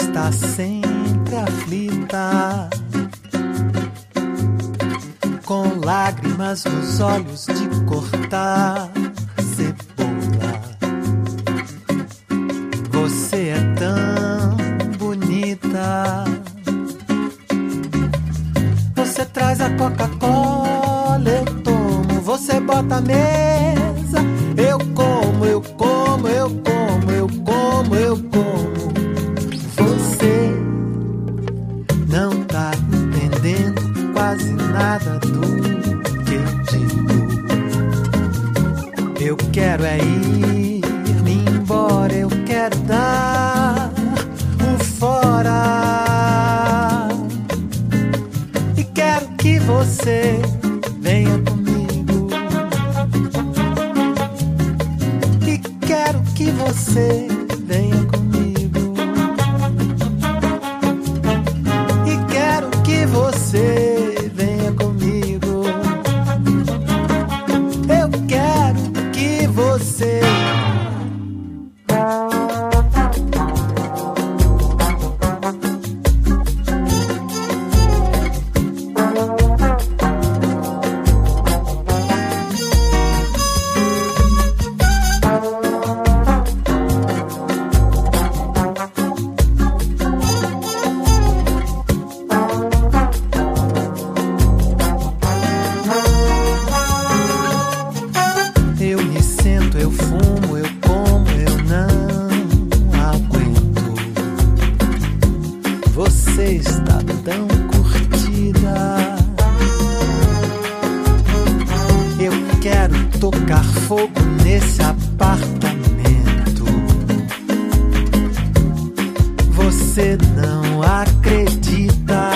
está sempre aflita, com lágrimas nos olhos de cortar cebola. Você é tão bonita. Você traz a Coca-Cola, eu tomo. Você bota a mesa, eu como, eu como, eu como, eu como, eu como. Você não tá entendendo quase nada do que eu digo. Eu quero é ir-me embora, eu quero dar o fora. E quero que você venha comigo. E quero que você venha comigo. E quero que você venha comigo. Eu quero que você. Você está tão curtida. Eu quero tocar fogo nesse apartamento. Você não acredita.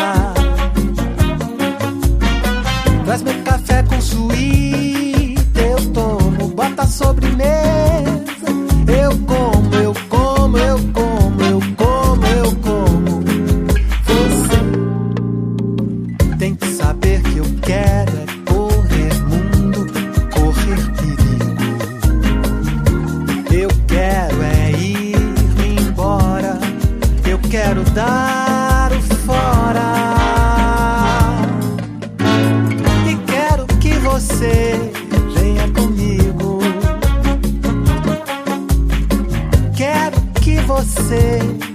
Traz meu café com suíte, eu tomo, bota a sobremesa. Eu como, eu como, eu como, eu como, eu como. Tem que saber que eu quero é correr mundo, correr perigo. Eu quero é ir-me embora. Eu quero dar o fora. E quero que você venha comigo. Quero que você